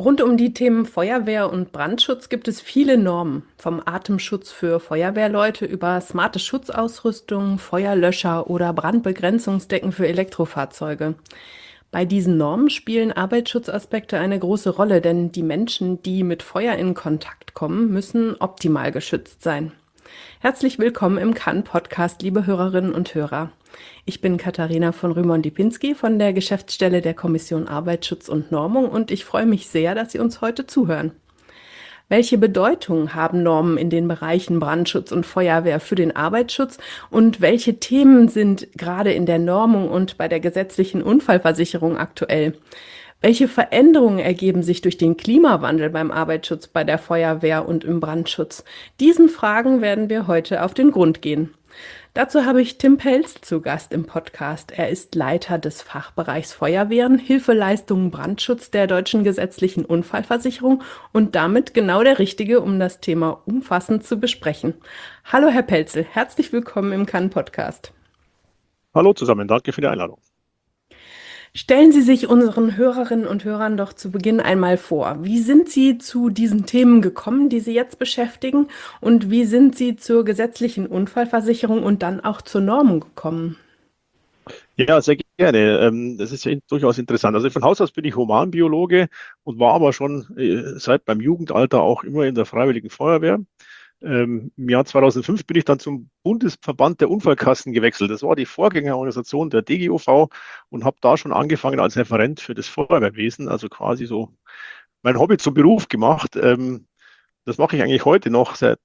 Rund um die Themen Feuerwehr und Brandschutz gibt es viele Normen, vom Atemschutz für Feuerwehrleute über smarte Schutzausrüstung, Feuerlöscher oder Brandbegrenzungsdecken für Elektrofahrzeuge. Bei diesen Normen spielen Arbeitsschutzaspekte eine große Rolle, denn die Menschen, die mit Feuer in Kontakt kommen, müssen optimal geschützt sein. Herzlich willkommen im Kann-Podcast, liebe Hörerinnen und Hörer. Ich bin Katharina von Rümon-Lipinski von der Geschäftsstelle der Kommission Arbeitsschutz und Normung und ich freue mich sehr, dass Sie uns heute zuhören. Welche Bedeutung haben Normen in den Bereichen Brandschutz und Feuerwehr für den Arbeitsschutz und welche Themen sind gerade in der Normung und bei der gesetzlichen Unfallversicherung aktuell? Welche Veränderungen ergeben sich durch den Klimawandel beim Arbeitsschutz, bei der Feuerwehr und im Brandschutz? Diesen Fragen werden wir heute auf den Grund gehen. Dazu habe ich Tim Pelz zu Gast im Podcast. Er ist Leiter des Fachbereichs Feuerwehren, Hilfeleistungen, Brandschutz der Deutschen Gesetzlichen Unfallversicherung und damit genau der Richtige, um das Thema umfassend zu besprechen. Hallo Herr Pelzel, herzlich willkommen im Kann-Podcast. Hallo zusammen, danke für die Einladung. Stellen Sie sich unseren Hörerinnen und Hörern doch zu Beginn einmal vor. Wie sind Sie zu diesen Themen gekommen, die Sie jetzt beschäftigen? Und wie sind Sie zur gesetzlichen Unfallversicherung und dann auch zur Normung gekommen? Ja, sehr gerne. Das ist ja durchaus interessant. Also von Haus aus bin ich Humanbiologe und war aber schon seit meinem Jugendalter auch immer in der Freiwilligen Feuerwehr. Im Jahr 2005 bin ich dann zum Bundesverband der Unfallkassen gewechselt. Das war die Vorgängerorganisation der DGUV und habe da schon angefangen als Referent für das Feuerwehrwesen, also quasi so mein Hobby zum Beruf gemacht. Das mache ich eigentlich heute noch. Seit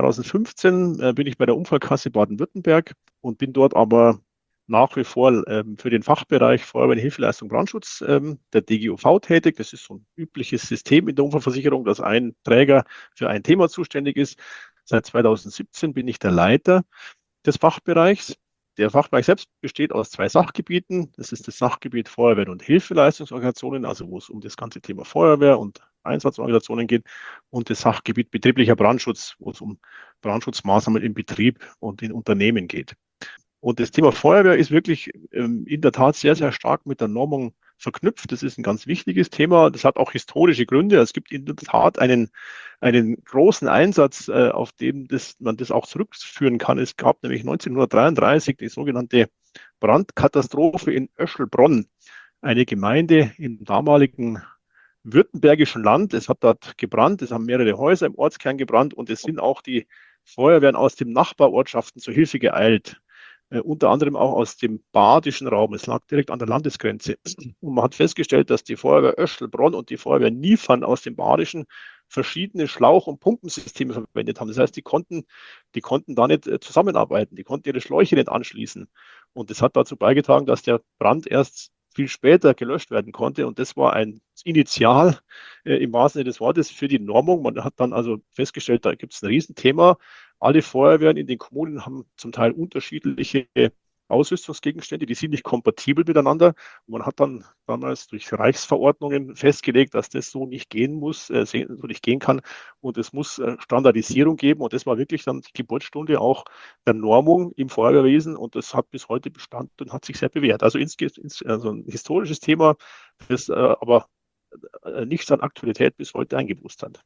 2015 bin ich bei der Unfallkasse Baden-Württemberg und bin dort aber nach wie vor für den Fachbereich Feuerwehr, Hilfeleistung, Brandschutz der DGUV tätig. Das ist so ein übliches System in der Unfallversicherung, dass ein Träger für ein Thema zuständig ist. Seit 2017 bin ich der Leiter des Fachbereichs. Der Fachbereich selbst besteht aus zwei Sachgebieten. Das ist das Sachgebiet Feuerwehr- und Hilfeleistungsorganisationen, also wo es um das ganze Thema Feuerwehr und Einsatzorganisationen geht, und das Sachgebiet betrieblicher Brandschutz, wo es um Brandschutzmaßnahmen im Betrieb und in Unternehmen geht. Und das Thema Feuerwehr ist wirklich in der Tat sehr, sehr stark mit der Normung verknüpft. Das ist ein ganz wichtiges Thema. Das hat auch historische Gründe. Es gibt in der Tat einen großen Einsatz, auf dem man das auch zurückführen kann. Es gab nämlich 1933 die sogenannte Brandkatastrophe in Öschelbronn, eine Gemeinde im damaligen württembergischen Land. Es hat dort gebrannt, es haben mehrere Häuser im Ortskern gebrannt und es sind auch die Feuerwehren aus den Nachbarortschaften zur Hilfe geeilt. Unter anderem auch aus dem badischen Raum. Es lag direkt an der Landesgrenze. Und man hat festgestellt, dass die Feuerwehr Öschelbronn und die Feuerwehr Niefern aus dem Badischen verschiedene Schlauch- und Pumpensysteme verwendet haben. Das heißt, die konnten da nicht zusammenarbeiten, die konnten ihre Schläuche nicht anschließen. Und das hat dazu beigetragen, dass der Brand erst viel später gelöscht werden konnte. Und das war ein Initial im wahrsten Sinne des Wortes für die Normung. Man hat dann also festgestellt, da gibt es ein Riesenthema. Alle Feuerwehren in den Kommunen haben zum Teil unterschiedliche Ausrüstungsgegenstände, die sind nicht kompatibel miteinander. Und man hat dann damals durch Reichsverordnungen festgelegt, dass das so nicht gehen muss, so nicht gehen kann. Und es muss Standardisierung geben. Und das war wirklich dann die Geburtsstunde auch der Normung im Feuerwehrwesen. Und das hat bis heute Bestand und hat sich sehr bewährt. Also, also ein historisches Thema, das aber nichts an Aktualität bis heute eingebüßt hat.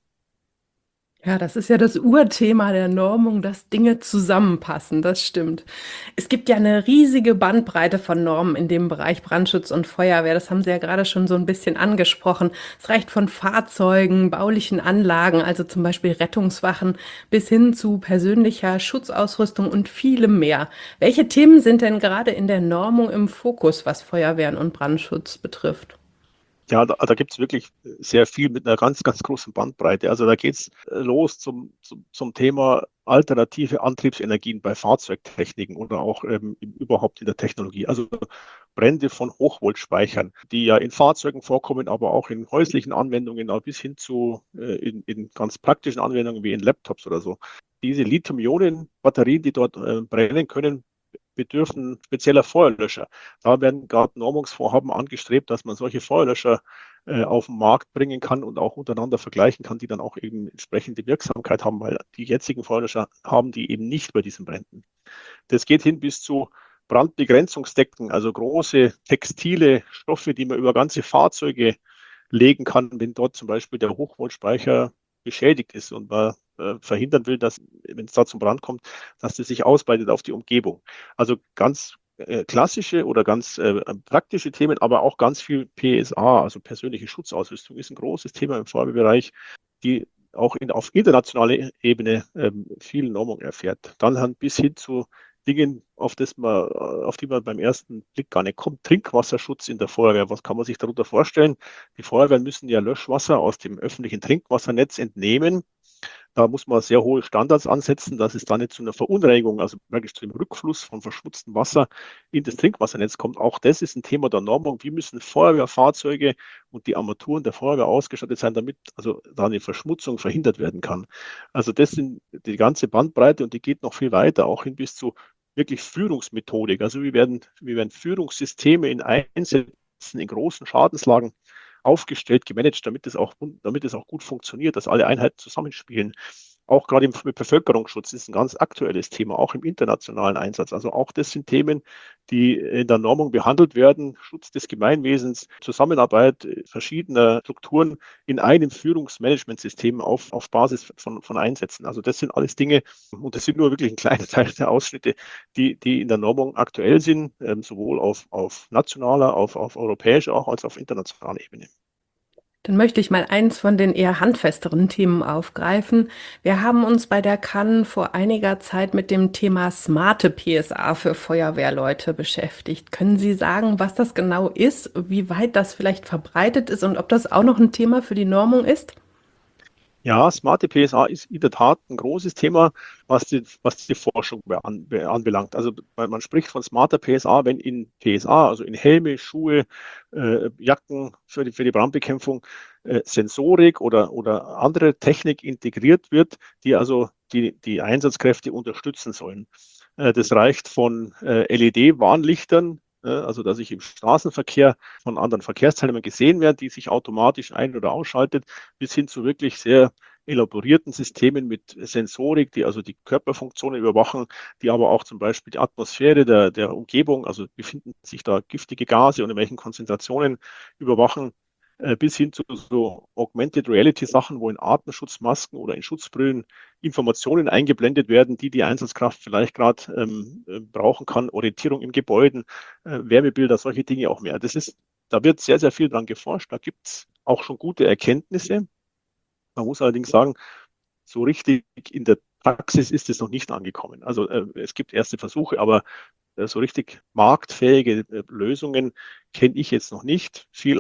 Ja, das ist ja das Urthema der Normung, dass Dinge zusammenpassen, das stimmt. Es gibt ja eine riesige Bandbreite von Normen in dem Bereich Brandschutz und Feuerwehr. Das haben Sie ja gerade schon so ein bisschen angesprochen. Es reicht von Fahrzeugen, baulichen Anlagen, also zum Beispiel Rettungswachen, bis hin zu persönlicher Schutzausrüstung und vielem mehr. Welche Themen sind denn gerade in der Normung im Fokus, was Feuerwehren und Brandschutz betrifft? Ja, da gibt es wirklich sehr viel mit einer ganz, ganz großen Bandbreite. Also da geht es los zum Thema alternative Antriebsenergien bei Fahrzeugtechniken oder auch überhaupt in der Technologie. Also Brände von Hochvoltspeichern, die ja in Fahrzeugen vorkommen, aber auch in häuslichen Anwendungen, auch bis hin zu in ganz praktischen Anwendungen wie in Laptops oder so. Diese Lithium-Ionen-Batterien, die dort brennen können, bedürfen spezieller Feuerlöscher. Da werden gerade Normungsvorhaben angestrebt, dass man solche Feuerlöscher auf den Markt bringen kann und auch untereinander vergleichen kann, die dann auch eben entsprechende Wirksamkeit haben, weil die jetzigen Feuerlöscher haben die eben nicht bei diesen Bränden. Das geht hin bis zu Brandbegrenzungsdecken, also große textile Stoffe, die man über ganze Fahrzeuge legen kann, wenn dort zum Beispiel der Hochvoltspeicher beschädigt ist und man verhindern will, dass, wenn es da zum Brand kommt, dass das sich ausbreitet auf die Umgebung. Also ganz klassische oder ganz praktische Themen, aber auch ganz viel PSA, also persönliche Schutzausrüstung, ist ein großes Thema im Feuerwehrbereich, die auch auf internationaler Ebene viel Normung erfährt. Dann bis hin zu Dingen, auf die man beim ersten Blick gar nicht kommt. Trinkwasserschutz in der Feuerwehr. Was kann man sich darunter vorstellen? Die Feuerwehren müssen ja Löschwasser aus dem öffentlichen Trinkwassernetz entnehmen. Da muss man sehr hohe Standards ansetzen, dass es da nicht zu einer Verunreinigung, also wirklich zu dem Rückfluss von verschmutztem Wasser in das Trinkwassernetz kommt. Auch das ist ein Thema der Normung. Wie müssen Feuerwehrfahrzeuge und die Armaturen der Feuerwehr ausgestattet sein, damit also da eine Verschmutzung verhindert werden kann. Also das sind die ganze Bandbreite und die geht noch viel weiter, auch hin bis zu wirklich Führungsmethodik. Also wie werden Führungssysteme in Einsätzen in großen Schadenslagen aufgestellt, gemanagt, damit es auch gut funktioniert, dass alle Einheiten zusammenspielen. Auch gerade im Bevölkerungsschutz ist ein ganz aktuelles Thema, auch im internationalen Einsatz. Also auch das sind Themen, die in der Normung behandelt werden. Schutz des Gemeinwesens, Zusammenarbeit verschiedener Strukturen in einem Führungsmanagementsystem auf Basis von Einsätzen. Also das sind alles Dinge, und das sind nur wirklich ein kleiner Teil der Ausschnitte, die in der Normung aktuell sind, sowohl auf nationaler, auf europäischer, auch als auf internationaler Ebene. Dann möchte ich mal eins von den eher handfesteren Themen aufgreifen. Wir haben uns bei der Cannes vor einiger Zeit mit dem Thema smarte PSA für Feuerwehrleute beschäftigt. Können Sie sagen, was das genau ist, wie weit das vielleicht verbreitet ist und ob das auch noch ein Thema für die Normung ist? Ja, smarte PSA ist in der Tat ein großes Thema, was die Forschung anbelangt. Also man spricht von smarter PSA, wenn in PSA, also in Helme, Schuhe, Jacken für die Brandbekämpfung, Sensorik oder andere Technik integriert wird, die also die Einsatzkräfte unterstützen sollen. Das reicht von LED-Warnlichtern, also dass ich im Straßenverkehr von anderen Verkehrsteilnehmern gesehen werde, die sich automatisch ein- oder ausschaltet, bis hin zu wirklich sehr elaborierten Systemen mit Sensorik, die also die Körperfunktionen überwachen, die aber auch zum Beispiel die Atmosphäre der Umgebung, also befinden sich da giftige Gase und in welchen Konzentrationen überwachen, bis hin zu so Augmented Reality Sachen, wo in Atemschutzmasken oder in Schutzbrillen Informationen eingeblendet werden, die die Einsatzkraft vielleicht gerade brauchen kann, Orientierung im Gebäuden, Wärmebilder, solche Dinge auch mehr. Da wird sehr, sehr viel dran geforscht. Da gibt es auch schon gute Erkenntnisse. Man muss allerdings sagen, so richtig in der Praxis ist es noch nicht angekommen. Also es gibt erste Versuche, aber so richtig marktfähige Lösungen kenne ich jetzt noch nicht. Viel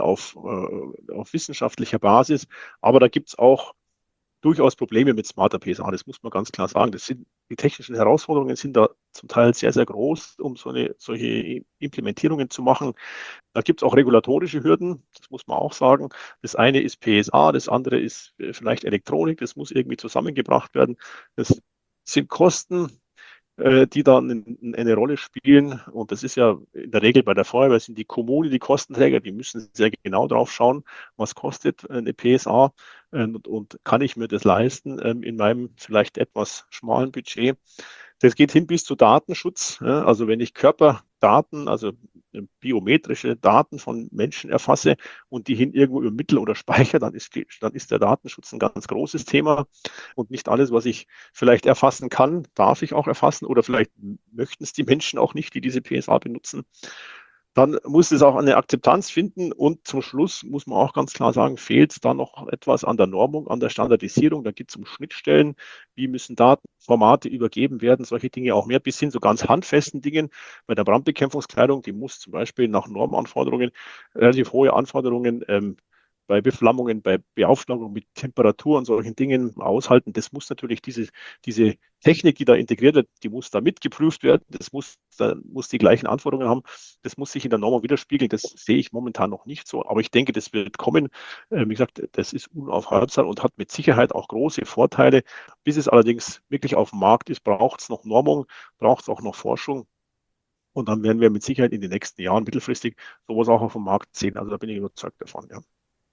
auf wissenschaftlicher Basis, aber da gibt es auch durchaus Probleme mit smarter PSA. Das muss man ganz klar sagen. Die technischen Herausforderungen sind da zum Teil sehr, sehr groß, um solche Implementierungen zu machen. Da gibt es auch regulatorische Hürden, das muss man auch sagen. Das eine ist PSA, das andere ist vielleicht Elektronik, das muss irgendwie zusammengebracht werden. Das sind Kosten, die da eine Rolle spielen. Und das ist ja in der Regel bei der Feuerwehr sind die Kommunen die Kostenträger, die müssen sehr genau drauf schauen, was kostet eine PSA und kann ich mir das leisten in meinem vielleicht etwas schmalen Budget. Das geht hin bis zu Datenschutz. Ja, also wenn ich Körperdaten, also biometrische Daten von Menschen erfasse und die hin irgendwo übermittle oder speichere, dann ist der Datenschutz ein ganz großes Thema. Und nicht alles, was ich vielleicht erfassen kann, darf ich auch erfassen oder vielleicht möchten es die Menschen auch nicht, die diese PSA benutzen. Dann muss es auch eine Akzeptanz finden und zum Schluss muss man auch ganz klar sagen, fehlt da noch etwas an der Normung, an der Standardisierung. Da geht es um Schnittstellen, wie müssen Datenformate übergeben werden, solche Dinge auch mehr, bis hin zu ganz handfesten Dingen. Bei der Brandbekämpfungskleidung, die muss zum Beispiel nach Normanforderungen, relativ hohe Anforderungen bei Beflammungen, bei Beaufschlagung mit Temperatur und solchen Dingen aushalten. Das muss natürlich diese Technik, die da integriert wird, die muss da mitgeprüft werden. Da muss die gleichen Anforderungen haben. Das muss sich in der Norm widerspiegeln. Das sehe ich momentan noch nicht so. Aber ich denke, das wird kommen. Wie gesagt, das ist unaufhaltsam und hat mit Sicherheit auch große Vorteile. Bis es allerdings wirklich auf dem Markt ist, braucht es noch Normung, braucht es auch noch Forschung. Und dann werden wir mit Sicherheit in den nächsten Jahren mittelfristig sowas auch auf dem Markt sehen. Also da bin ich überzeugt davon, ja.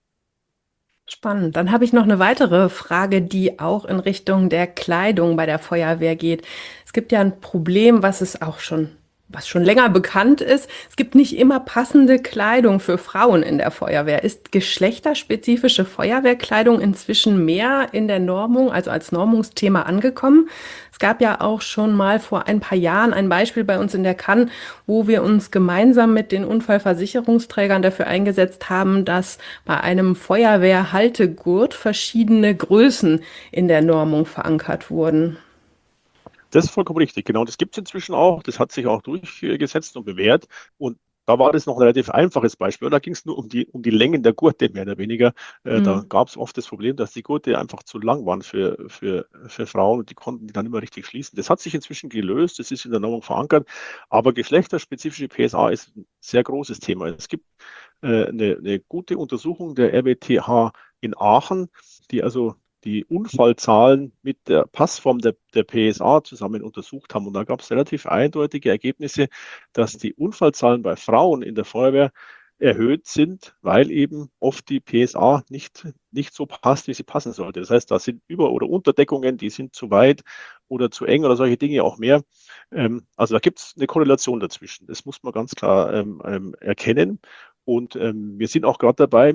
Spannend. Dann habe ich noch eine weitere Frage, die auch in Richtung der Kleidung bei der Feuerwehr geht. Es gibt ja ein Problem, was es auch schon Was schon länger bekannt ist, es gibt nicht immer passende Kleidung für Frauen in der Feuerwehr. Ist geschlechterspezifische Feuerwehrkleidung inzwischen mehr in der Normung, also als Normungsthema angekommen? Es gab ja auch schon mal vor ein paar Jahren ein Beispiel bei uns in der Kann, wo wir uns gemeinsam mit den Unfallversicherungsträgern dafür eingesetzt haben, dass bei einem Feuerwehrhaltegurt verschiedene Größen in der Normung verankert wurden. Das ist vollkommen richtig, genau. Das gibt es inzwischen auch. Das hat sich auch durchgesetzt und bewährt. Und da war das noch ein relativ einfaches Beispiel. Und da ging es nur um die Längen der Gurte, mehr oder weniger. Da Mhm. gab es oft das Problem, dass die Gurte einfach zu lang waren für Frauen und die konnten die dann immer richtig schließen. Das hat sich inzwischen gelöst, das ist in der Normung verankert. Aber geschlechterspezifische PSA ist ein sehr großes Thema. Es gibt eine gute Untersuchung der RWTH in Aachen, die also die Unfallzahlen mit der Passform der PSA zusammen untersucht haben. Und da gab es relativ eindeutige Ergebnisse, dass die Unfallzahlen bei Frauen in der Feuerwehr erhöht sind, weil eben oft die PSA nicht so passt, wie sie passen sollte. Das heißt, da sind Über- oder Unterdeckungen, die sind zu weit oder zu eng oder solche Dinge auch mehr. Also da gibt es eine Korrelation dazwischen. Das muss man ganz klar erkennen. Und wir sind auch gerade dabei,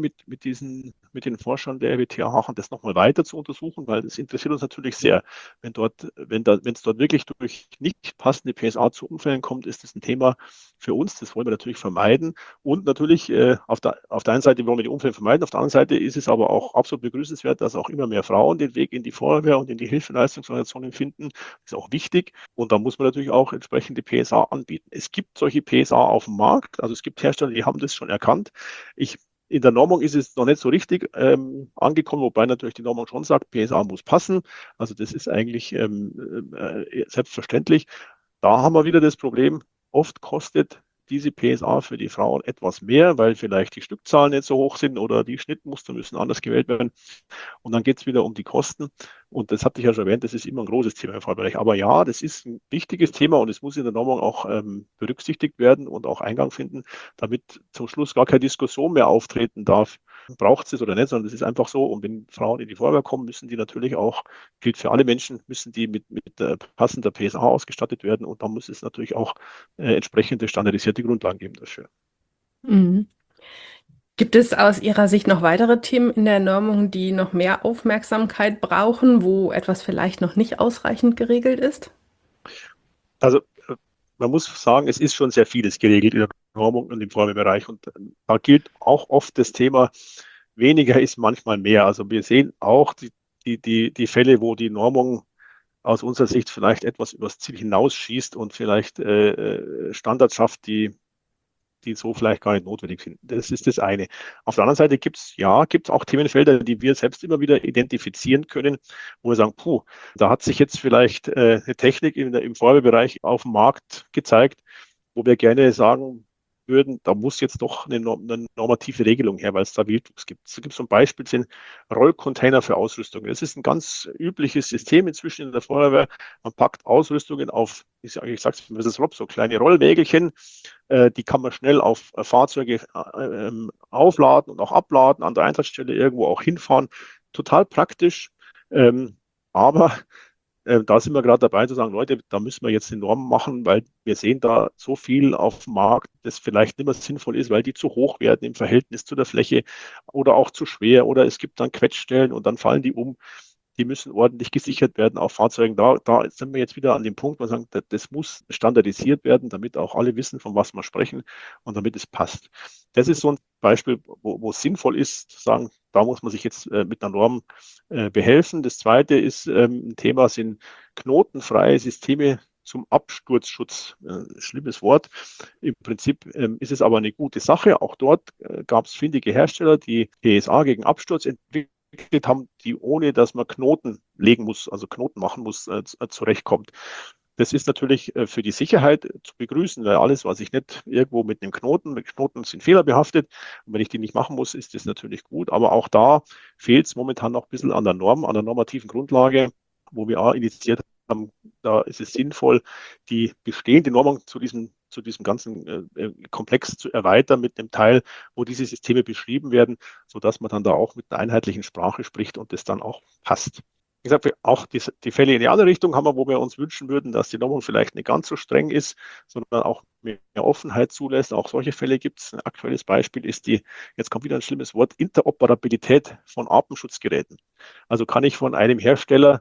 mit den Forschern der RWTH Aachen das nochmal weiter zu untersuchen, weil das interessiert uns natürlich sehr. Wenn es dort wirklich durch nicht passende PSA zu Unfällen kommt, ist das ein Thema für uns. Das wollen wir natürlich vermeiden. Und natürlich auf der einen Seite wollen wir die Unfälle vermeiden, auf der anderen Seite ist es aber auch absolut begrüßenswert, dass auch immer mehr Frauen den Weg in die Feuerwehr und in die Hilfeleistungsorganisationen finden. Das ist auch wichtig. Und da muss man natürlich auch entsprechende PSA anbieten. Es gibt solche PSA auf dem Markt. Also es gibt Hersteller, die haben das schon erkannt. Ich In der Normung ist es noch nicht so richtig angekommen, wobei natürlich die Normung schon sagt, PSA muss passen. Also das ist eigentlich selbstverständlich. Da haben wir wieder das Problem, oft kostet diese PSA für die Frauen etwas mehr, weil vielleicht die Stückzahlen nicht so hoch sind oder die Schnittmuster müssen anders gewählt werden. Und dann geht es wieder um die Kosten. Und das hatte ich ja schon erwähnt, das ist immer ein großes Thema im Fallbereich. Aber ja, das ist ein wichtiges Thema und es muss in der Normung auch berücksichtigt werden und auch Eingang finden, damit zum Schluss gar keine Diskussion mehr auftreten darf. Braucht es es oder nicht, sondern es ist einfach so. Und wenn Frauen in die Feuerwehr kommen, müssen die natürlich auch, gilt für alle Menschen, müssen die mit passender PSA ausgestattet werden. Und da muss es natürlich auch entsprechende standardisierte Grundlagen geben dafür. Mhm. Gibt es aus Ihrer Sicht noch weitere Themen in der Normung, die noch mehr Aufmerksamkeit brauchen, wo etwas vielleicht noch nicht ausreichend geregelt ist? Also man muss sagen, es ist schon sehr vieles geregelt in der Normung und im Feuerwehrbereich. Und da gilt auch oft das Thema, weniger ist manchmal mehr. Also wir sehen auch die Fälle, wo die Normung aus unserer Sicht vielleicht etwas übers Ziel hinausschießt und vielleicht Standards schafft, die so vielleicht gar nicht notwendig sind. Das ist das eine. Auf der anderen Seite gibt's auch Themenfelder, die wir selbst immer wieder identifizieren können, wo wir sagen, puh, da hat sich jetzt vielleicht eine Technik im Feuerwehrbereich auf dem Markt gezeigt, wo wir gerne sagen würden, da muss jetzt doch eine normative Regelung her, weil es da Wildwuchs gibt. Es gibt so ein Beispiel, sind Rollcontainer für Ausrüstung. Das ist ein ganz übliches System inzwischen in der Feuerwehr. Man packt Ausrüstungen auf, ich sage es mal so kleine Rollwägelchen, die kann man schnell auf Fahrzeuge aufladen und auch abladen, an der Einsatzstelle irgendwo auch hinfahren. Total praktisch. Ähm, aber da sind wir gerade dabei zu sagen, Leute, da müssen wir jetzt eine Norm machen, weil wir sehen da so viel auf dem Markt, das vielleicht nicht mehr sinnvoll ist, weil die zu hoch werden im Verhältnis zu der Fläche oder auch zu schwer oder es gibt dann Quetschstellen und dann fallen die um. Die müssen ordentlich gesichert werden auf Fahrzeugen. Da sind wir jetzt wieder an dem Punkt, wo wir sagen, das muss standardisiert werden, damit auch alle wissen, von was wir sprechen und damit es passt. Das ist so ein Beispiel, wo es sinnvoll ist, zu sagen, da muss man sich jetzt mit einer Norm behelfen. Das zweite ist ein Thema, sind knotenfreie Systeme zum Absturzschutz. Schlimmes Wort. Im Prinzip ist es aber eine gute Sache. Auch dort gab es findige Hersteller, die PSA gegen Absturz entwickelt haben, die ohne dass man Knoten legen muss, also Knoten machen muss, zurechtkommt. Das ist natürlich für die Sicherheit zu begrüßen, weil alles, was ich nicht irgendwo mit Knoten sind fehlerbehaftet. Und wenn ich die nicht machen muss, ist das natürlich gut. Aber auch da fehlt es momentan noch ein bisschen an der Norm, an der normativen Grundlage, wo wir auch initiiert haben. Da ist es sinnvoll, die bestehende Normung zu diesem ganzen Komplex zu erweitern mit einem Teil, wo diese Systeme beschrieben werden, sodass man dann da auch mit einer einheitlichen Sprache spricht und das dann auch passt. gesagt, auch die Fälle in die andere Richtung haben wir, wo wir uns wünschen würden, dass die Normung vielleicht nicht ganz so streng ist, sondern auch mehr Offenheit zulässt. Auch solche Fälle gibt es. Ein aktuelles Beispiel ist jetzt kommt wieder ein schlimmes Wort, Interoperabilität von Atemschutzgeräten. Also kann ich von einem Hersteller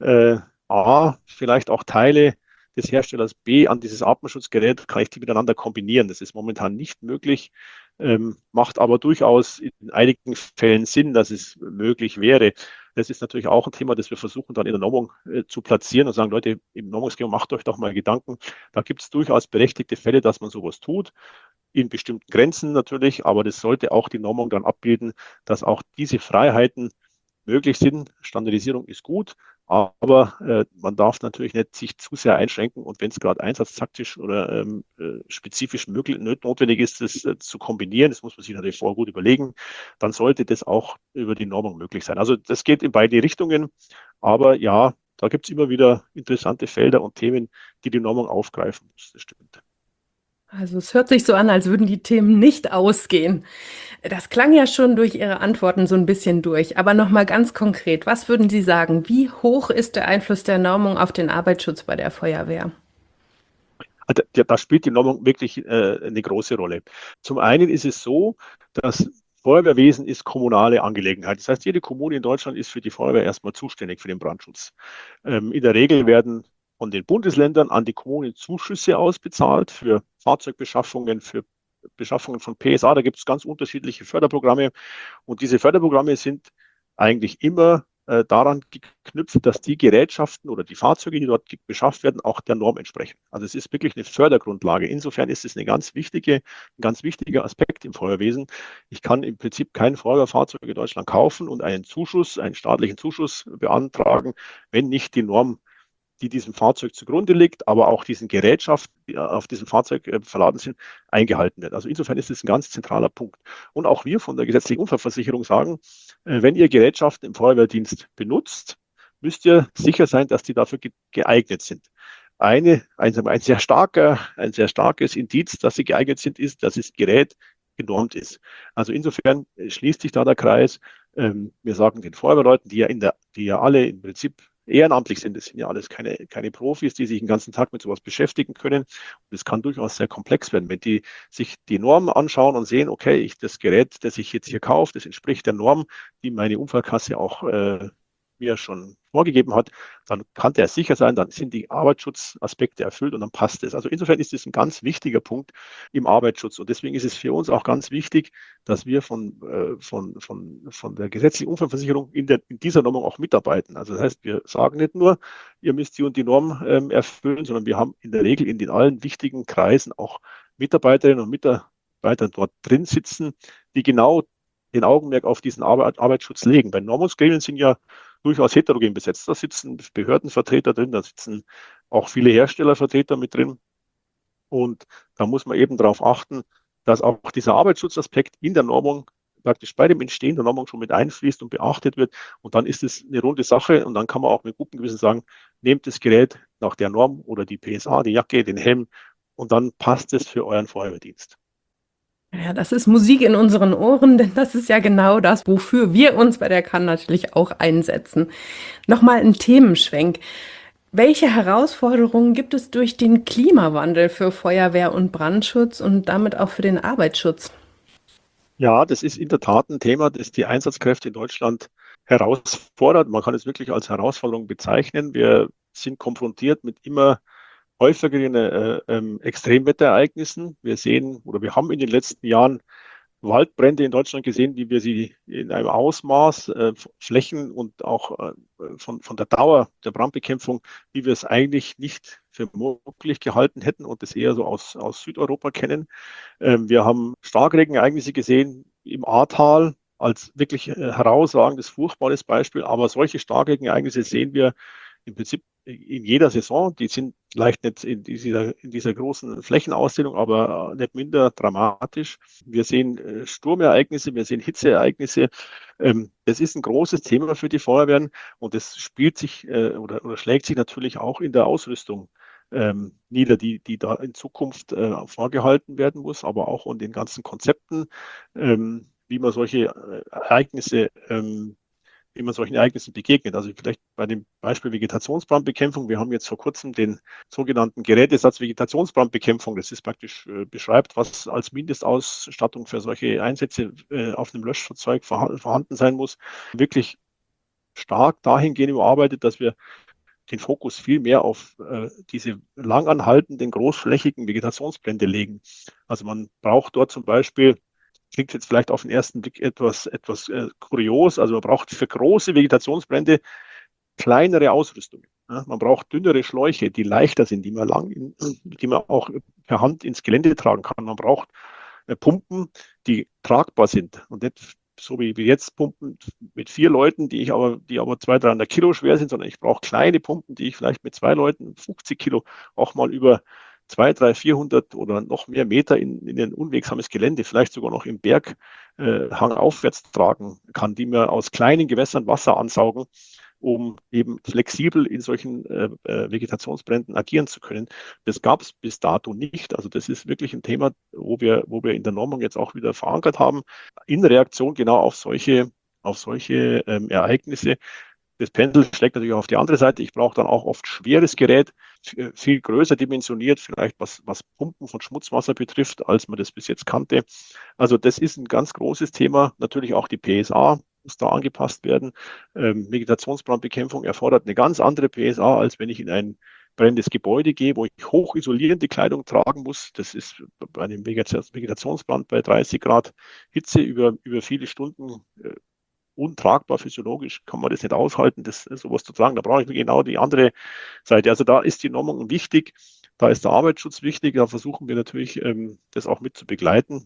A vielleicht auch Teile des Herstellers B an dieses Atemschutzgerät, kann ich die miteinander kombinieren. Das ist momentan nicht möglich, macht aber durchaus in einigen Fällen Sinn, dass es möglich wäre. Das ist natürlich auch ein Thema, das wir versuchen dann in der Normung zu platzieren und sagen, Leute, im Normungsgremium macht euch doch mal Gedanken. Da gibt es durchaus berechtigte Fälle, dass man sowas tut, in bestimmten Grenzen natürlich, aber das sollte auch die Normung dann abbilden, dass auch diese Freiheiten möglich sind. Standardisierung ist gut, aber man darf natürlich nicht sich zu sehr einschränken und wenn es gerade einsatztaktisch oder spezifisch notwendig ist, das zu kombinieren, das muss man sich natürlich vorher gut überlegen, dann sollte das auch über die Normung möglich sein. Also das geht in beide Richtungen, aber ja, da gibt es immer wieder interessante Felder und Themen, die die Normung aufgreifen muss. Das stimmt. Also es hört sich so an, als würden die Themen nicht ausgehen. Das klang ja schon durch Ihre Antworten so ein bisschen durch. Aber noch mal ganz konkret, was würden Sie sagen? Wie hoch ist der Einfluss der Normung auf den Arbeitsschutz bei der Feuerwehr? Also, da spielt die Normung wirklich eine große Rolle. Zum einen ist es so, dass Feuerwehrwesen ist kommunale Angelegenheit. Das heißt, jede Kommune in Deutschland ist für die Feuerwehr erstmal zuständig für den Brandschutz. In der Regel werden von den Bundesländern an die Kommunen Zuschüsse ausbezahlt für Fahrzeugbeschaffungen, für Beschaffungen von PSA. Da gibt es ganz unterschiedliche Förderprogramme. Und diese Förderprogramme sind eigentlich immer daran geknüpft, dass die Gerätschaften oder die Fahrzeuge, die dort beschafft werden, auch der Norm entsprechen. Also es ist wirklich eine Fördergrundlage. Insofern ist es ein ganz wichtiger Aspekt im Feuerwesen. Ich kann im Prinzip kein Feuerwehrfahrzeug in Deutschland kaufen und einen staatlichen Zuschuss beantragen, wenn nicht die Norm, die diesem Fahrzeug zugrunde liegt, aber auch diesen Gerätschaften, die auf diesem Fahrzeug verladen sind, eingehalten wird. Also insofern ist es ein ganz zentraler Punkt. Und auch wir von der gesetzlichen Unfallversicherung sagen, wenn ihr Gerätschaften im Feuerwehrdienst benutzt, müsst ihr sicher sein, dass die dafür geeignet sind. Ein sehr starkes Indiz, dass sie geeignet sind, ist, dass das Gerät genormt ist. Also insofern schließt sich da der Kreis. Wir sagen den Feuerwehrleuten, die ja alle im Prinzip ehrenamtlich sind. Das sind ja alles keine Profis, die sich den ganzen Tag mit sowas beschäftigen können. Und es kann durchaus sehr komplex werden, wenn die sich die Normen anschauen und sehen, okay, das Gerät, das ich jetzt hier kaufe, das entspricht der Norm, die meine Unfallkasse auch mir schon vorgegeben hat, dann kann der sicher sein, dann sind die Arbeitsschutzaspekte erfüllt und dann passt es. Also insofern ist es ein ganz wichtiger Punkt im Arbeitsschutz. Und deswegen ist es für uns auch ganz wichtig, dass wir von der gesetzlichen Unfallversicherung in dieser Norm auch mitarbeiten. Also das heißt, wir sagen nicht nur, ihr müsst die und die Norm erfüllen, sondern wir haben in der Regel in den allen wichtigen Kreisen auch Mitarbeiterinnen und Mitarbeiter dort drin sitzen, die genau den Augenmerk auf diesen Arbeitsschutz legen. Bei Normungsgremien sind ja durchaus heterogen besetzt. Da sitzen Behördenvertreter drin, da sitzen auch viele Herstellervertreter mit drin. Und da muss man eben darauf achten, dass auch dieser Arbeitsschutzaspekt in der Normung praktisch bei dem Entstehen der Normung schon mit einfließt und beachtet wird. Und dann ist es eine runde Sache und dann kann man auch mit gutem Gewissen sagen, nehmt das Gerät nach der Norm oder die PSA, die Jacke, den Helm und dann passt es für euren Feuerwehrdienst. Ja, das ist Musik in unseren Ohren, denn das ist ja genau das, wofür wir uns bei der Kann natürlich auch einsetzen. Nochmal ein Themenschwenk. Welche Herausforderungen gibt es durch den Klimawandel für Feuerwehr und Brandschutz und damit auch für den Arbeitsschutz? Ja, das ist in der Tat ein Thema, das die Einsatzkräfte in Deutschland herausfordert. Man kann es wirklich als Herausforderung bezeichnen. Wir sind konfrontiert mit immer häufigeren Extremwetterereignissen. Wir sehen oder wir haben in den letzten Jahren Waldbrände in Deutschland gesehen, wie wir sie in einem Ausmaß, Flächen und auch von der Dauer der Brandbekämpfung, wie wir es eigentlich nicht für möglich gehalten hätten und das eher so aus Südeuropa kennen. Wir haben Starkregenereignisse gesehen im Ahrtal als wirklich herausragendes, furchtbares Beispiel, aber solche Starkregenereignisse sehen wir im Prinzip in jeder Saison. Die sind vielleicht nicht in dieser großen Flächenausdehnung, aber nicht minder dramatisch. Wir sehen Sturmereignisse, wir sehen Hitzeereignisse. Das ist ein großes Thema für die Feuerwehren und das spielt sich oder schlägt sich natürlich auch in der Ausrüstung nieder, die da in Zukunft vorgehalten werden muss, aber auch in den ganzen Konzepten, wie man solche Ereignisse wie man solchen Ereignissen begegnet. Also vielleicht bei dem Beispiel Vegetationsbrandbekämpfung. Wir haben jetzt vor kurzem den sogenannten Gerätesatz Vegetationsbrandbekämpfung. Das ist praktisch beschreibt, was als Mindestausstattung für solche Einsätze auf einem Löschfahrzeug vorhanden sein muss. Wirklich stark dahingehend überarbeitet, dass wir den Fokus viel mehr auf diese langanhaltenden, großflächigen Vegetationsbrände legen. Also man braucht dort zum Beispiel, klingt jetzt vielleicht auf den ersten Blick etwas kurios, also man braucht für große Vegetationsbrände kleinere Ausrüstungen. Ja, man braucht dünnere Schläuche, die leichter sind, die man auch per Hand ins Gelände tragen kann. Man braucht Pumpen, die tragbar sind und nicht so wie wir jetzt Pumpen mit 4 Leuten, die aber 200, 300 Kilo schwer sind, sondern ich brauche kleine Pumpen, die ich vielleicht mit 2 Leuten 50 Kilo auch mal über 200, 300, 400 oder noch mehr Meter in ein unwegsames Gelände, vielleicht sogar noch im Berghang aufwärts tragen kann, die mir aus kleinen Gewässern Wasser ansaugen, um eben flexibel in solchen Vegetationsbränden agieren zu können. Das gab es bis dato nicht. Also das ist wirklich ein Thema, wo wir in der Normung jetzt auch wieder verankert haben, in Reaktion genau auf solche Ereignisse. Das Pendel schlägt natürlich auch auf die andere Seite. Ich brauche dann auch oft schweres Gerät, viel größer dimensioniert, vielleicht was Pumpen von Schmutzwasser betrifft, als man das bis jetzt kannte. Also das ist ein ganz großes Thema. Natürlich auch die PSA muss da angepasst werden. Vegetationsbrandbekämpfung erfordert eine ganz andere PSA, als wenn ich in ein brennendes Gebäude gehe, wo ich hochisolierende Kleidung tragen muss. Das ist bei einem Vegetationsbrand bei 30 Grad Hitze über viele Stunden untragbar physiologisch, kann man das nicht aushalten, sowas zu tragen. Da brauche ich genau die andere Seite. Also da ist die Normung wichtig, da ist der Arbeitsschutz wichtig, da versuchen wir natürlich, das auch mit zu begleiten,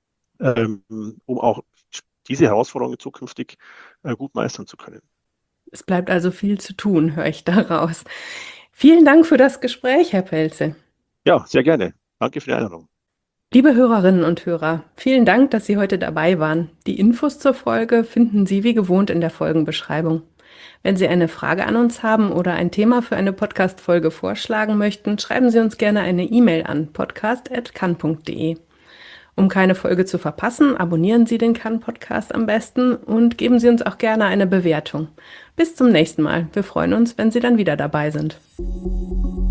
um auch diese Herausforderungen zukünftig gut meistern zu können. Es bleibt also viel zu tun, höre ich daraus. Vielen Dank für das Gespräch, Herr Pelze. Ja, sehr gerne. Danke für die Einladung. Liebe Hörerinnen und Hörer, vielen Dank, dass Sie heute dabei waren. Die Infos zur Folge finden Sie wie gewohnt in der Folgenbeschreibung. Wenn Sie eine Frage an uns haben oder ein Thema für eine Podcast-Folge vorschlagen möchten, schreiben Sie uns gerne eine E-Mail an podcast@kann.de. Um keine Folge zu verpassen, abonnieren Sie den Kann-Podcast am besten und geben Sie uns auch gerne eine Bewertung. Bis zum nächsten Mal. Wir freuen uns, wenn Sie dann wieder dabei sind.